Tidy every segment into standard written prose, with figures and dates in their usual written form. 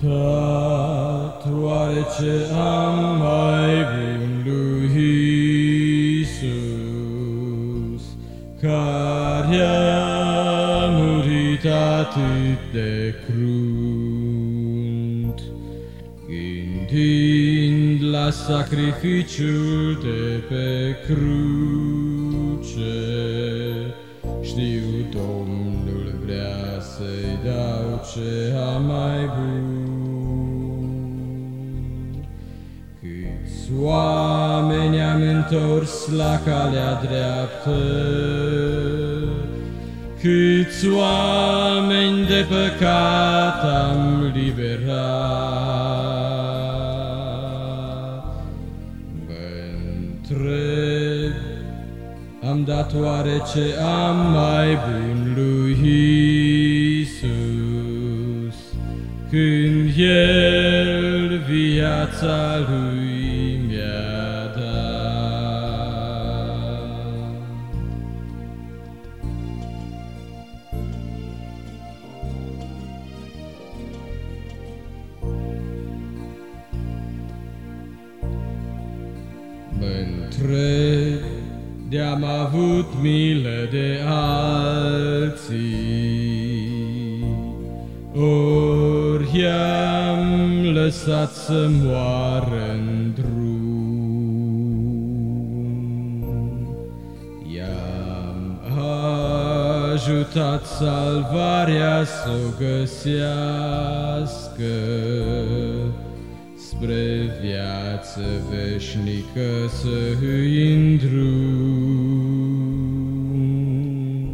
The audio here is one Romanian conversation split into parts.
dat oarece am mai bun lui Iisus, care a murit atât de crunt, gândind la sacrificiul de pe cruce. Știu, Domnul vrea să-i dau ce am mai bun. Câți oameni am întors la calea dreaptă, câți oameni de păcat am liberat. Mă-ntreb, am dat oarece am mai bun lui Iisus, când El viața Lui mi-a dat. Mă-ntreb, de-am avut milă de alții, ori i-am lăsat să moară-n drum. I-am ajutat salvarea să-o găsească, spre viață veșnică să-i îndrum.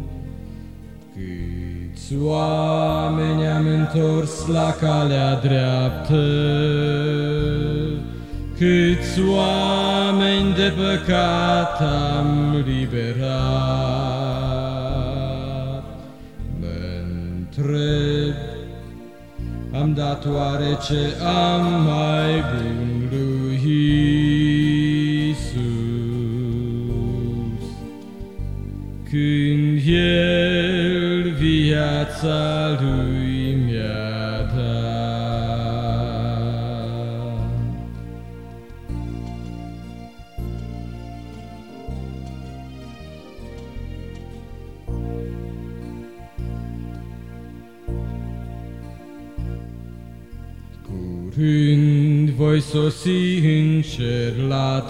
Câți oameni am întors la calea dreaptă, câți oameni de păcat am liberat. Mă-ntreb, am dat oarece am mai bun lui Iisus, când El viața Lui mi-a dat. Curând voi sosi în cer la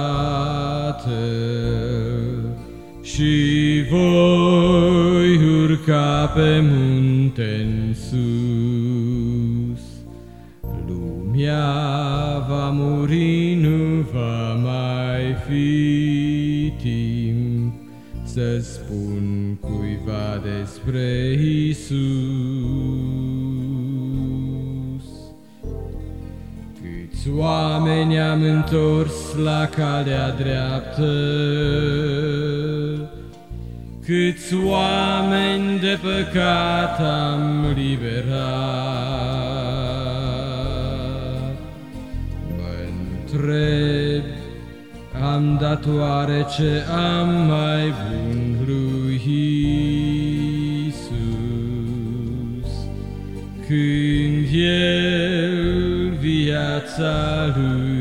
Tatăl și voi urca pe munte-n sus. Lumea va muri, nu va mai fi timp să spun cuiva despre Iisus. Câți oameni am întors la calea dreaptă, câți oameni de păcat am liberat. Mă-ntreb, am dat oarece am mai bun lui Iisus, când El viața Lui